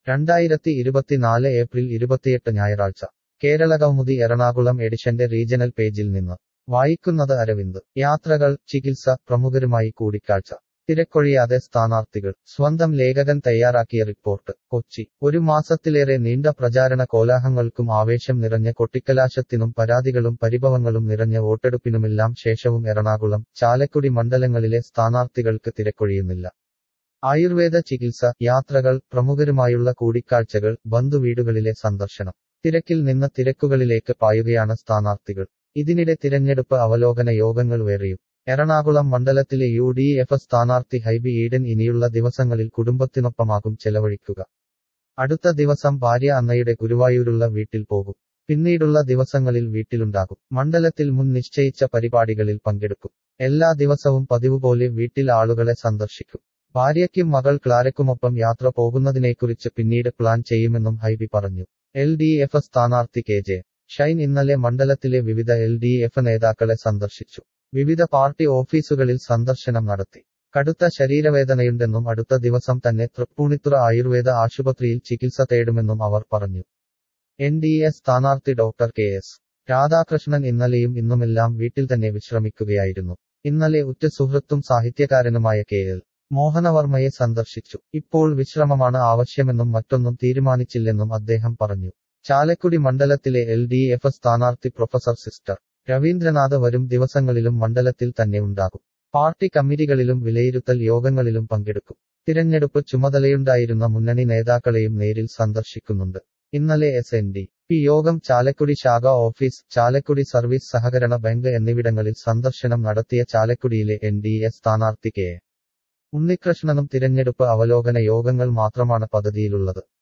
2024 April 28 ഞായറാഴ്ച കേരളകൗമുദി എറണാകുളം എഡിഷന്റെ regional പേജിൽ നിന്ന് വായിക്കുന്നത് അരവിന്ദ്. യാത്രകൾ, ചികിത്സ, പ്രമുഖരുമായി കൂടിക്കാഴ്ച. തിരക്കൊഴിയാതെ സ്ഥാനാർത്ഥികൾ. സ്വന്തം ലേഖകൻ തയ്യാറാക്കിയ റിപ്പോർട്ട്. കൊച്ചി. ഒരു മാസത്തിലേറെ നീണ്ട പ്രചാരണ കോലാഹലങ്ങൾക്കും ആവേശം നിറഞ്ഞ കൊട്ടിക്കലാശത്തിനും പരാതികളും പരിഭവങ്ങളും നിറഞ്ഞ വോട്ടെടുപ്പിനുമെല്ലാം ശേഷവും എറണാകുളം, ചാലക്കുടി മണ്ഡലങ്ങളിലെ സ്ഥാനാർത്ഥികൾക്ക് തിരക്കൊഴിയുന്നില്ല. ആയുർവേദ ചികിത്സ, യാത്രകൾ, പ്രമുഖരുമായുള്ള കൂടിക്കാഴ്ചകൾ, ബന്ധുവീടുകളിലെ സന്ദർശനം. തിരക്കിൽ നിന്ന് തിരക്കുകളിലേക്ക് പായുകയാണ് സ്ഥാനാർത്ഥികൾ. ഇതിനിടെ തിരഞ്ഞെടുപ്പ് അവലോകന യോഗങ്ങൾ വേറെയും. എറണാകുളം മണ്ഡലത്തിലെ UDF സ്ഥാനാർത്ഥി ഹൈബി ഈഡൻ ഇനിയുള്ള ദിവസങ്ങളിൽ കുടുംബത്തിനൊപ്പമാകും ചെലവഴിക്കുക. അടുത്ത ദിവസം ഭാര്യ അന്നയുടെ ഗുരുവായൂരുള്ള വീട്ടിൽ പോകും. പിന്നീടുള്ള ദിവസങ്ങളിൽ വീട്ടിലുണ്ടാകും. മണ്ഡലത്തിൽ മുൻ നിശ്ചയിച്ച പരിപാടികളിൽ പങ്കെടുക്കും. എല്ലാ ദിവസവും പതിവുപോലെ വീട്ടിൽ ആളുകളെ സന്ദർശിക്കും. ഭാര്യയ്ക്കും മകൾ ക്ലാരയ്ക്കുമൊപ്പം യാത്ര പോകുന്നതിനെക്കുറിച്ച് പിന്നീട് പ്ലാൻ ചെയ്യുമെന്നും ഹൈബി പറഞ്ഞു. LDF സ്ഥാനാർത്ഥി KJ ഷൈൻ ഇന്നലെ മണ്ഡലത്തിലെ വിവിധ LDF നേതാക്കളെ സന്ദർശിച്ചു. വിവിധ പാർട്ടി ഓഫീസുകളിൽ സന്ദർശനം നടത്തി. കടുത്ത ശരീരവേദനയുണ്ടെന്നും അടുത്ത ദിവസം തന്നെ തൃപ്പൂണിത്തുറ ആയുർവേദ ആശുപത്രിയിൽ ചികിത്സ തേടുമെന്നും അവർ പറഞ്ഞു. NDA സ്ഥാനാർത്ഥി ഡോക്ടർ KS രാധാകൃഷ്ണൻ ഇന്നലെയും ഇന്നുമെല്ലാം വീട്ടിൽ തന്നെ വിശ്രമിക്കുകയായിരുന്നു. ഇന്നലെ ഉറ്റ സുഹൃത്തും സാഹിത്യകാരനുമായ KL മോഹനവർമ്മയെ സന്ദർശിച്ചു. ഇപ്പോൾ വിശ്രമമാണ് ആവശ്യമെന്നും മറ്റൊന്നും തീരുമാനിച്ചില്ലെന്നും അദ്ദേഹം പറഞ്ഞു. ചാലക്കുടി മണ്ഡലത്തിലെ LDF സ്ഥാനാർത്ഥി പ്രൊഫസർ സിസ്റ്റർ രവീന്ദ്രനാഥ് വരും ദിവസങ്ങളിലും മണ്ഡലത്തിൽ തന്നെ ഉണ്ടാകും. പാർട്ടി കമ്മിറ്റികളിലും വിലയിരുത്തൽ യോഗങ്ങളിലും പങ്കെടുക്കും. തിരഞ്ഞെടുപ്പ് ചുമതലയുണ്ടായിരുന്ന മുന്നണി നേതാക്കളെയും നേരിൽ സന്ദർശിക്കുന്നുണ്ട്. ഇന്നലെ SNDP യോഗം ചാലക്കുടി ശാഖ ഓഫീസ്, ചാലക്കുടി സർവീസ് സഹകരണ ബാങ്ക് എന്നിവിടങ്ങളിൽ സന്ദർശനം നടത്തിയ ചാലക്കുടിയിലെ NDA സ്ഥാനാർത്ഥി KA ഉണ്ണികൃഷ്ണനും തിരഞ്ഞെടുപ്പ് അവലോകന യോഗങ്ങൾ മാത്രമാണ് പദ്ധതിയിലുള്ളത്.